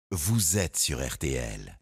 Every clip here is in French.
Vous êtes sur RTL.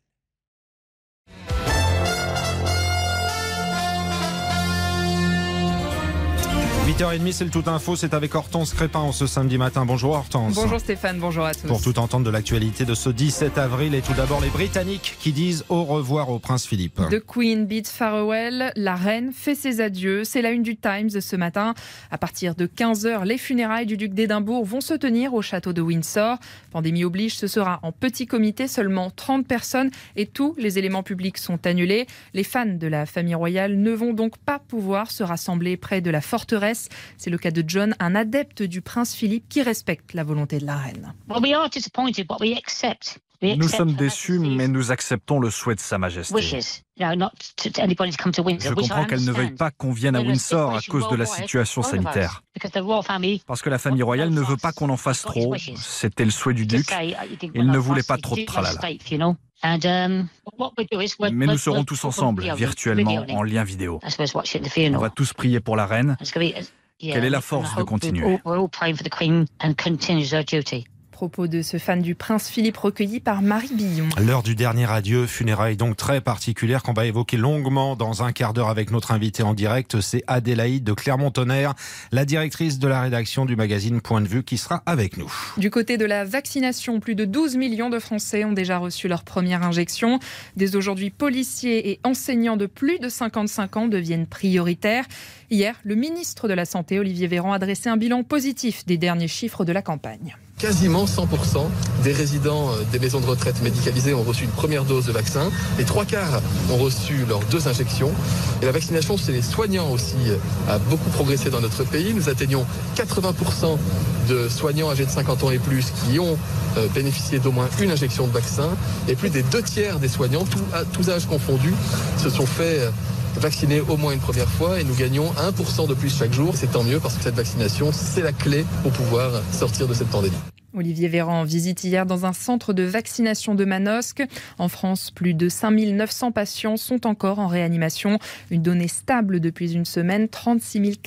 « 8h30, c'est le Tout Info, c'est avec Hortense Crépin en ce samedi matin. Bonjour Hortense. Bonjour Stéphane, bonjour à tous. Pour tout entendre de l'actualité de ce 17 avril, et tout d'abord les Britanniques qui disent au revoir au prince Philippe. The Queen bids farewell, la reine fait ses adieux. C'est la une du Times ce matin. À partir de 15h, les funérailles du duc d'Édimbourg vont se tenir au château de Windsor. Pandémie oblige, ce sera en petit comité, seulement 30 personnes et tous les éléments publics sont annulés. Les fans de la famille royale ne vont donc pas pouvoir se rassembler près de la forteresse. C'est le cas de John, un adepte du prince Philippe qui respecte la volonté de la reine. Nous sommes déçus, mais nous acceptons le souhait de Sa Majesté. Je comprends qu'elle ne veuille pas qu'on vienne à Windsor à cause de la situation sanitaire. Parce que la famille royale ne veut pas qu'on en fasse trop. C'était le souhait du duc. Il ne voulait pas trop de tralala. Mais nous serons tous ensemble, virtuellement, en lien vidéo. On va tous prier pour la reine. Qu'elle ait la force de continuer. Propos de ce fan du prince Philippe recueilli par Marie Billon. L'heure du dernier adieu, funérailles donc très particulières qu'on va évoquer longuement dans un quart d'heure avec notre invité en direct. C'est Adélaïde de Clermont-Tonnerre, la directrice de la rédaction du magazine Point de Vue qui sera avec nous. Du côté de la vaccination, plus de 12 millions de Français ont déjà reçu leur première injection. Dès aujourd'hui, policiers et enseignants de plus de 55 ans deviennent prioritaires. Hier, le ministre de la Santé, Olivier Véran, a dressé un bilan positif des derniers chiffres de la campagne. Quasiment 100% des résidents des maisons de retraite médicalisées ont reçu une première dose de vaccin. Les 3/4 ont reçu leurs 2 injections. Et la vaccination chez les soignants aussi a beaucoup progressé dans notre pays. Nous atteignons 80% de soignants âgés de 50 ans et plus qui ont bénéficié d'au moins une injection de vaccin. Et plus des 2/3 des soignants, tous âges confondus, se sont fait vacciner au moins une première fois et nous gagnons 1% de plus chaque jour. C'est tant mieux parce que cette vaccination, c'est la clé pour pouvoir sortir de cette pandémie. Olivier Véran en visite hier dans un centre de vaccination de Manosque. En France, plus de 5900 patients sont encore en réanimation. Une donnée stable depuis une semaine, 36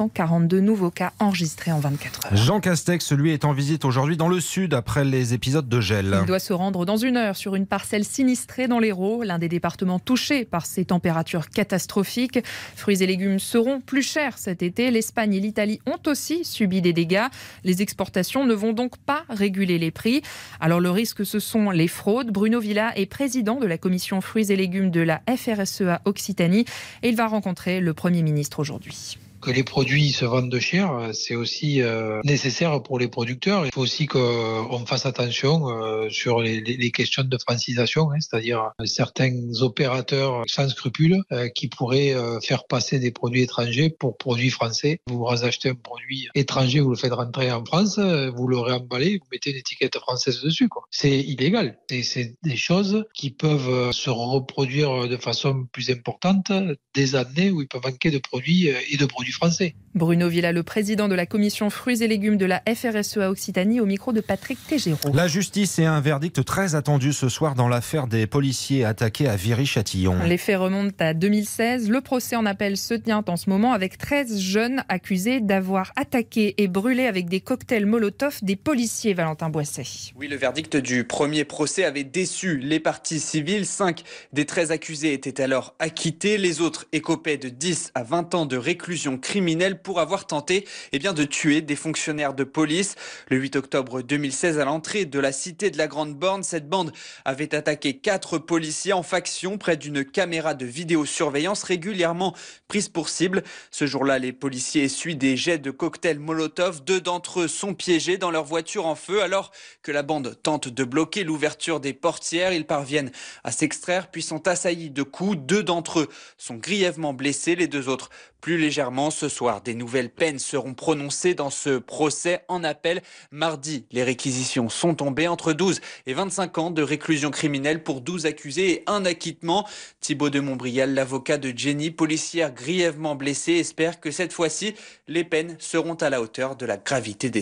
442 nouveaux cas enregistrés en 24 heures. Jean Castex, lui, est en visite aujourd'hui dans le sud après les épisodes de gel. Il doit se rendre dans 1 heure sur une parcelle sinistrée dans l'Hérault, l'un des départements touchés par ces températures catastrophiques. Fruits et légumes seront plus chers cet été. L'Espagne et l'Italie ont aussi subi des dégâts. Les exportations ne vont donc pas réguler les prix. Alors le risque, ce sont les fraudes. Bruno Villa est président de la commission fruits et légumes de la FRSEA Occitanie et il va rencontrer le Premier ministre aujourd'hui. Que les produits se vendent cher, c'est aussi nécessaire pour les producteurs. Il faut aussi qu'on fasse attention sur les questions de francisation, c'est-à-dire certains opérateurs sans scrupules qui pourraient faire passer des produits étrangers pour produits français. Vous achetez un produit étranger, vous le faites rentrer en France, vous le réemballez, vous mettez une étiquette française dessus. C'est illégal. Et c'est des choses qui peuvent se reproduire de façon plus importante des années où il peut manquer de produits et de produits français. Bruno Villa, le président de la commission fruits et légumes de la FRSEA Occitanie, au micro de Patrick Tégéraud. La justice et un verdict très attendu ce soir dans l'affaire des policiers attaqués à Viry-Châtillon. Les faits remontent à 2016. Le procès en appel se tient en ce moment avec 13 jeunes accusés d'avoir attaqué et brûlé avec des cocktails Molotov des policiers. Valentin Boisset. Oui, le verdict du premier procès avait déçu les parties civiles. 5 des 13 accusés étaient alors acquittés. Les autres écopaient de 10 à 20 ans de réclusion criminelle pour avoir tenté de tuer des fonctionnaires de police. Le 8 octobre 2016, à l'entrée de la cité de la Grande Borne, cette bande avait attaqué 4 policiers en faction près d'une caméra de vidéosurveillance régulièrement prise pour cible. Ce jour-là, les policiers essuient des jets de cocktails Molotov. 2 d'entre eux sont piégés dans leur voiture en feu alors que la bande tente de bloquer l'ouverture des portières. Ils parviennent à s'extraire puis sont assaillis de coups. 2 d'entre eux sont grièvement blessés, les 2 autres plus légèrement. Ce soir, des nouvelles peines seront prononcées dans ce procès en appel. Mardi, les réquisitions sont tombées entre 12 et 25 ans de réclusion criminelle pour 12 accusés et 1 acquittement. Thibaut de Montbrial, l'avocat de Jenny, policière grièvement blessée, espère que cette fois-ci, les peines seront à la hauteur de la gravité des faits.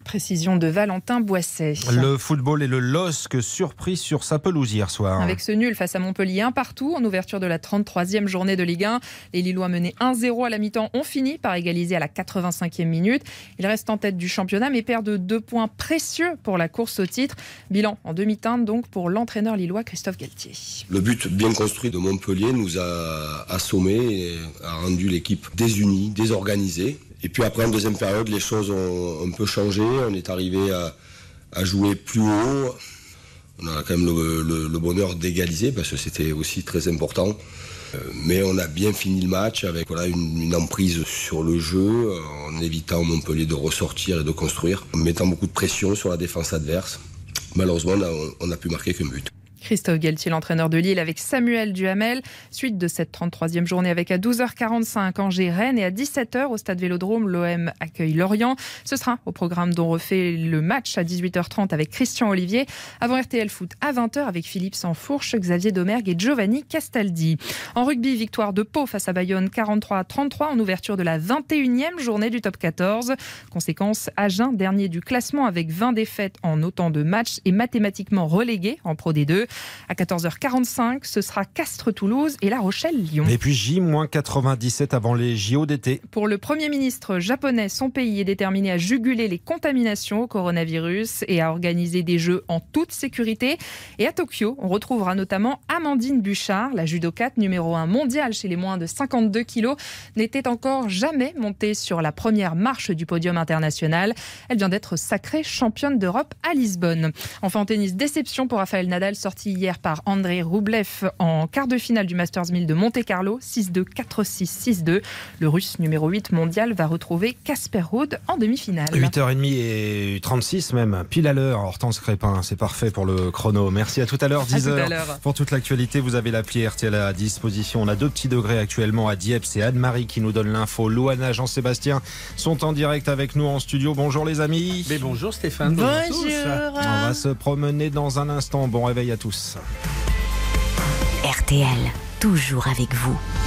Précision de Valentin Boisset. Le football et le LOSC surpris sur sa pelouse hier soir. Avec ce nul face à Montpellier 1-1 en ouverture de la 33e journée de Ligue 1. Les Lillois menés 1-0 à la mi-temps ont fini par égaliser à la 85e minute. Ils restent en tête du championnat mais perdent 2 points précieux pour la course au titre. Bilan en demi-teinte donc pour l'entraîneur lillois Christophe Galtier. Le but bien construit de Montpellier nous a assommés et a rendu l'équipe désunie, désorganisée. Et puis après, en deuxième période, les choses ont un peu changé. On est arrivé à jouer plus haut. On a quand même le bonheur d'égaliser parce que c'était aussi très important. Mais on a bien fini le match avec une emprise sur le jeu, en évitant Montpellier de ressortir et de construire, en mettant beaucoup de pression sur la défense adverse. Malheureusement, on n'a pu marquer qu'un but. Christophe Galtier, l'entraîneur de Lille, avec Samuel Duhamel. Suite de cette 33e journée avec à 12h45 Angers-Rennes et à 17h au stade Vélodrome, l'OM accueille Lorient. Ce sera au programme dont refait le match à 18h30 avec Christian Olivier. Avant RTL Foot à 20h avec Philippe Sansfourche, Xavier Domergue et Giovanni Castaldi. En rugby, victoire de Pau face à Bayonne 43-33 en ouverture de la 21e journée du top 14. Conséquence, Agen, dernier du classement avec 20 défaites en autant de matchs et mathématiquement relégué en Pro D2. À 14h45, ce sera Castres-Toulouse et La Rochelle-Lyon. Et puis J-97 avant les JO d'été. Pour le Premier ministre japonais, son pays est déterminé à juguler les contaminations au coronavirus et à organiser des jeux en toute sécurité. Et à Tokyo, on retrouvera notamment Amandine Bouchard, la judokate numéro 1 mondiale chez les moins de 52 kilos, n'était encore jamais montée sur la première marche du podium international. Elle vient d'être sacrée championne d'Europe à Lisbonne. Enfin en tennis, déception pour Rafael Nadal, sorti hier par Andrei Rublev en quart de finale du Masters 1000 de Monte-Carlo, 6-2, 4-6, 6-2. Le Russe numéro 8 mondial va retrouver Casper Ruud en demi-finale. 8h30 et 36 même, pile à l'heure. Hortense Crépin, c'est parfait pour le chrono. Merci, à tout à l'heure, 10h. Pour toute l'actualité, vous avez l'appli RTL à disposition. On a 2 petits degrés actuellement à Dieppe. C'est Anne-Marie qui nous donne l'info. Loana, Jean-Sébastien sont en direct avec nous en studio. Bonjour les amis. Mais bonjour Stéphane. Bonjour. On va se promener dans un instant. Bon réveil à tous. RTL, toujours avec vous.